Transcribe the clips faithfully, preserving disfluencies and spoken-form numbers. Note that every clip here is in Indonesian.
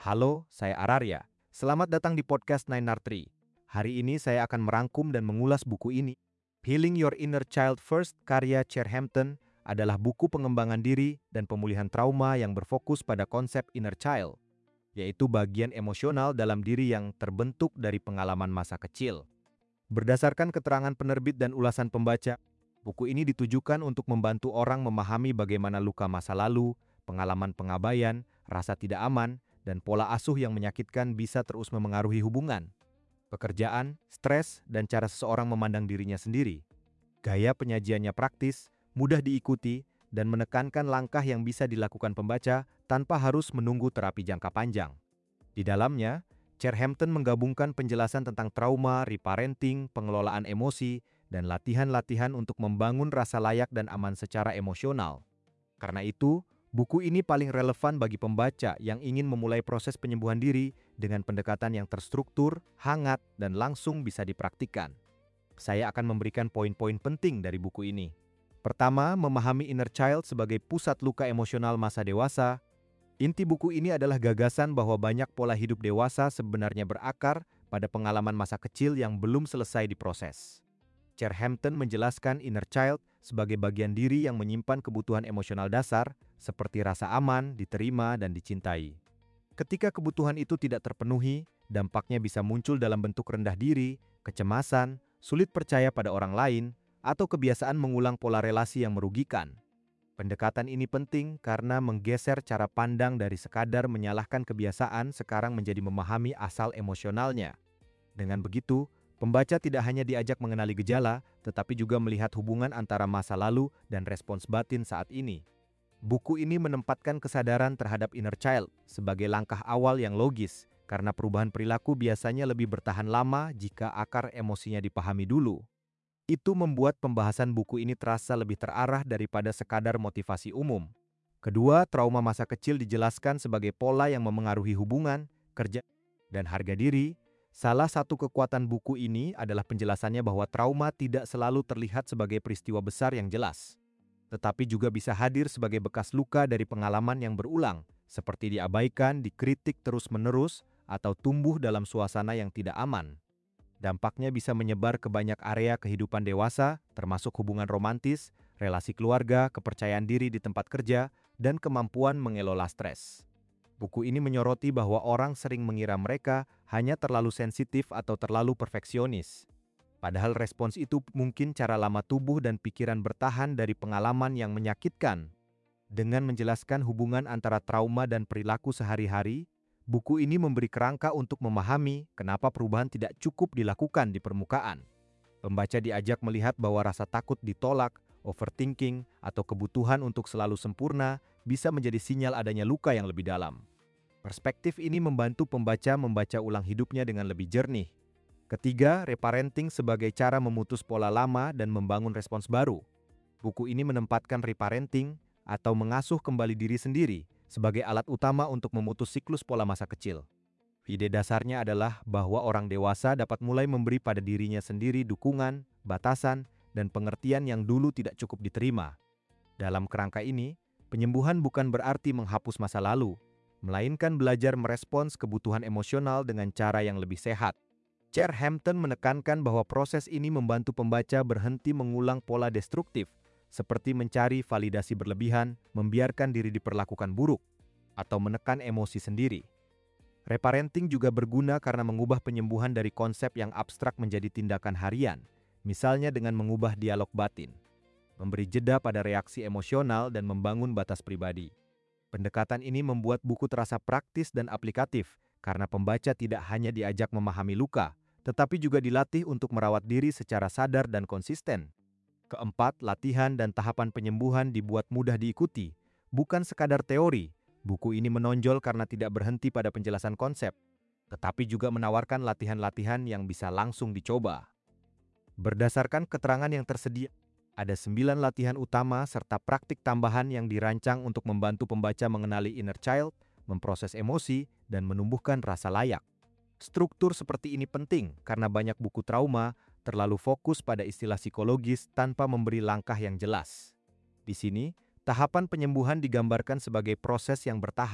Halo, saya Ararya. Selamat datang di podcast Nine R Tree. Hari ini saya akan merangkum dan mengulas buku ini. Healing Your Inner Child First, karya Chair Hampton, adalah buku pengembangan diri dan pemulihan trauma yang berfokus pada konsep inner child, yaitu bagian emosional dalam diri yang terbentuk dari pengalaman masa kecil. Berdasarkan keterangan penerbit dan ulasan pembaca, buku ini ditujukan untuk membantu orang memahami bagaimana luka masa lalu, pengalaman pengabaian, rasa tidak aman, dan pola asuh yang menyakitkan bisa terus memengaruhi hubungan, pekerjaan, stres, dan cara seseorang memandang dirinya sendiri. Gaya penyajiannya praktis, mudah diikuti, dan menekankan langkah yang bisa dilakukan pembaca tanpa harus menunggu terapi jangka panjang. Di dalamnya, Chair Hampton menggabungkan penjelasan tentang trauma, reparenting, pengelolaan emosi, dan latihan-latihan untuk membangun rasa layak dan aman secara emosional. Karena itu, buku ini paling relevan bagi pembaca yang ingin memulai proses penyembuhan diri dengan pendekatan yang terstruktur, hangat, dan langsung bisa dipraktikkan. Saya akan memberikan poin-poin penting dari buku ini. Pertama, memahami inner child sebagai pusat luka emosional masa dewasa. Inti buku ini adalah gagasan bahwa banyak pola hidup dewasa sebenarnya berakar pada pengalaman masa kecil yang belum selesai diproses. Chair Hampton menjelaskan inner child sebagai bagian diri yang menyimpan kebutuhan emosional dasar seperti rasa aman, diterima, dan dicintai. Ketika kebutuhan itu tidak terpenuhi, dampaknya bisa muncul dalam bentuk rendah diri, kecemasan, sulit percaya pada orang lain, atau kebiasaan mengulang pola relasi yang merugikan. Pendekatan ini penting karena menggeser cara pandang dari sekadar menyalahkan kebiasaan sekarang menjadi memahami asal emosionalnya. Dengan begitu, pembaca tidak hanya diajak mengenali gejala, tetapi juga melihat hubungan antara masa lalu dan respons batin saat ini. Buku ini menempatkan kesadaran terhadap inner child sebagai langkah awal yang logis, karena perubahan perilaku biasanya lebih bertahan lama jika akar emosinya dipahami dulu. Itu membuat pembahasan buku ini terasa lebih terarah daripada sekadar motivasi umum. Kedua, trauma masa kecil dijelaskan sebagai pola yang memengaruhi hubungan, kerja, dan harga diri. Salah satu kekuatan buku ini adalah penjelasannya bahwa trauma tidak selalu terlihat sebagai peristiwa besar yang jelas, tetapi juga bisa hadir sebagai bekas luka dari pengalaman yang berulang, seperti diabaikan, dikritik terus-menerus, atau tumbuh dalam suasana yang tidak aman. Dampaknya bisa menyebar ke banyak area kehidupan dewasa, termasuk hubungan romantis, relasi keluarga, kepercayaan diri di tempat kerja, dan kemampuan mengelola stres. Buku ini menyoroti bahwa orang sering mengira mereka hanya terlalu sensitif atau terlalu perfeksionis. Padahal respons itu mungkin cara lama tubuh dan pikiran bertahan dari pengalaman yang menyakitkan. Dengan menjelaskan hubungan antara trauma dan perilaku sehari-hari, buku ini memberi kerangka untuk memahami kenapa perubahan tidak cukup dilakukan di permukaan. Pembaca diajak melihat bahwa rasa takut ditolak, overthinking, atau kebutuhan untuk selalu sempurna bisa menjadi sinyal adanya luka yang lebih dalam. Perspektif ini membantu pembaca membaca ulang hidupnya dengan lebih jernih. Ketiga, reparenting sebagai cara memutus pola lama dan membangun respons baru. Buku ini menempatkan reparenting atau mengasuh kembali diri sendiri sebagai alat utama untuk memutus siklus pola masa kecil. Ide dasarnya adalah bahwa orang dewasa dapat mulai memberi pada dirinya sendiri dukungan, batasan, dan pengertian yang dulu tidak cukup diterima. Dalam kerangka ini, penyembuhan bukan berarti menghapus masa lalu, melainkan belajar merespons kebutuhan emosional dengan cara yang lebih sehat. Chair Hampton menekankan bahwa proses ini membantu pembaca berhenti mengulang pola destruktif, seperti mencari validasi berlebihan, membiarkan diri diperlakukan buruk, atau menekan emosi sendiri. Reparenting juga berguna karena mengubah penyembuhan dari konsep yang abstrak menjadi tindakan harian, misalnya dengan mengubah dialog batin, memberi jeda pada reaksi emosional, dan membangun batas pribadi. Pendekatan ini membuat buku terasa praktis dan aplikatif karena pembaca tidak hanya diajak memahami luka, tetapi juga dilatih untuk merawat diri secara sadar dan konsisten. Keempat, latihan dan tahapan penyembuhan dibuat mudah diikuti, bukan sekadar teori. Buku ini menonjol karena tidak berhenti pada penjelasan konsep, tetapi juga menawarkan latihan-latihan yang bisa langsung dicoba. Berdasarkan keterangan yang tersedia, ada sembilan latihan utama serta praktik tambahan yang dirancang untuk membantu pembaca mengenali inner child, memproses emosi, dan menumbuhkan rasa layak. Struktur seperti ini penting karena banyak buku trauma terlalu fokus pada istilah psikologis tanpa memberi langkah yang jelas. Di sini, tahapan penyembuhan digambarkan sebagai proses yang bertahap,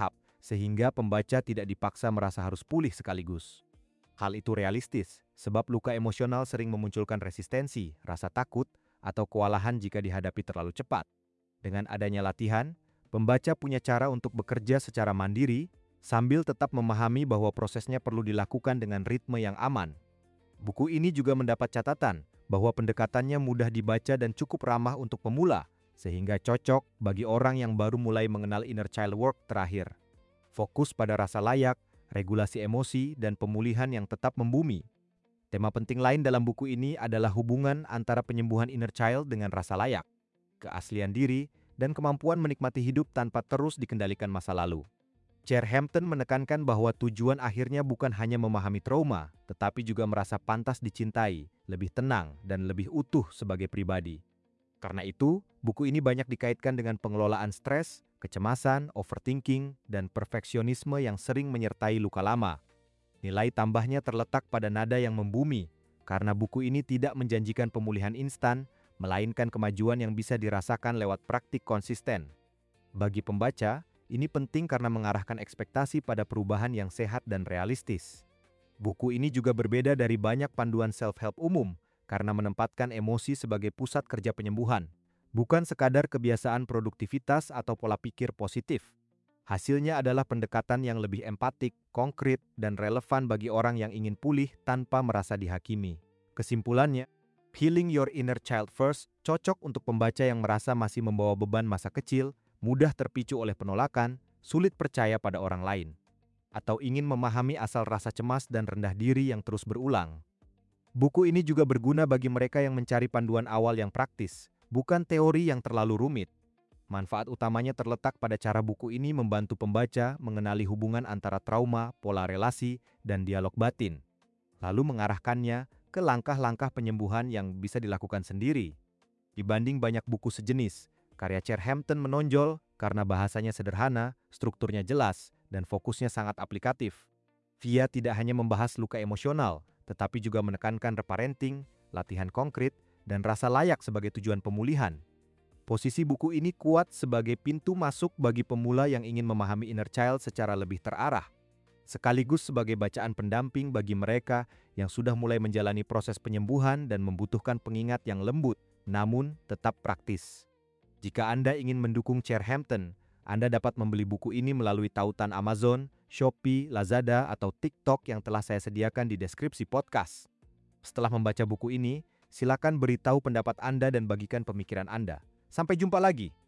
sehingga pembaca tidak dipaksa merasa harus pulih sekaligus. Hal itu realistis, sebab luka emosional sering memunculkan resistensi, rasa takut, atau kewalahan jika dihadapi terlalu cepat. Dengan adanya latihan, pembaca punya cara untuk bekerja secara mandiri, sambil tetap memahami bahwa prosesnya perlu dilakukan dengan ritme yang aman. Buku ini juga mendapat catatan bahwa pendekatannya mudah dibaca dan cukup ramah untuk pemula, sehingga cocok bagi orang yang baru mulai mengenal inner child work terakhir. Fokus pada rasa layak, regulasi emosi, dan pemulihan yang tetap membumi. Tema penting lain dalam buku ini adalah hubungan antara penyembuhan inner child dengan rasa layak, keaslian diri, dan kemampuan menikmati hidup tanpa terus dikendalikan masa lalu. Chair Hampton menekankan bahwa tujuan akhirnya bukan hanya memahami trauma, tetapi juga merasa pantas dicintai, lebih tenang, dan lebih utuh sebagai pribadi. Karena itu, buku ini banyak dikaitkan dengan pengelolaan stres, kecemasan, overthinking, dan perfeksionisme yang sering menyertai luka lama. Nilai tambahnya terletak pada nada yang membumi, karena buku ini tidak menjanjikan pemulihan instan, melainkan kemajuan yang bisa dirasakan lewat praktik konsisten. Bagi pembaca, ini penting karena mengarahkan ekspektasi pada perubahan yang sehat dan realistis. Buku ini juga berbeda dari banyak panduan self-help umum karena menempatkan emosi sebagai pusat kerja penyembuhan, bukan sekadar kebiasaan produktivitas atau pola pikir positif. Hasilnya adalah pendekatan yang lebih empatik, konkret, dan relevan bagi orang yang ingin pulih tanpa merasa dihakimi. Kesimpulannya, Healing Your Inner Child First cocok untuk pembaca yang merasa masih membawa beban masa kecil, mudah terpicu oleh penolakan, sulit percaya pada orang lain, atau ingin memahami asal rasa cemas dan rendah diri yang terus berulang. Buku ini juga berguna bagi mereka yang mencari panduan awal yang praktis, bukan teori yang terlalu rumit. Manfaat utamanya terletak pada cara buku ini membantu pembaca mengenali hubungan antara trauma, pola relasi, dan dialog batin, lalu mengarahkannya ke langkah-langkah penyembuhan yang bisa dilakukan sendiri. Dibanding banyak buku sejenis, karya Chair Hampton menonjol karena bahasanya sederhana, strukturnya jelas, dan fokusnya sangat aplikatif. Dia tidak hanya membahas luka emosional, tetapi juga menekankan reparenting, latihan konkret, dan rasa layak sebagai tujuan pemulihan. Posisi buku ini kuat sebagai pintu masuk bagi pemula yang ingin memahami inner child secara lebih terarah, sekaligus sebagai bacaan pendamping bagi mereka yang sudah mulai menjalani proses penyembuhan dan membutuhkan pengingat yang lembut, namun tetap praktis. Jika Anda ingin mendukung Chair Hampton, Anda dapat membeli buku ini melalui tautan Amazon, Shopee, Lazada, atau TikTok yang telah saya sediakan di deskripsi podcast. Setelah membaca buku ini, silakan beritahu pendapat Anda dan bagikan pemikiran Anda. Sampai jumpa lagi!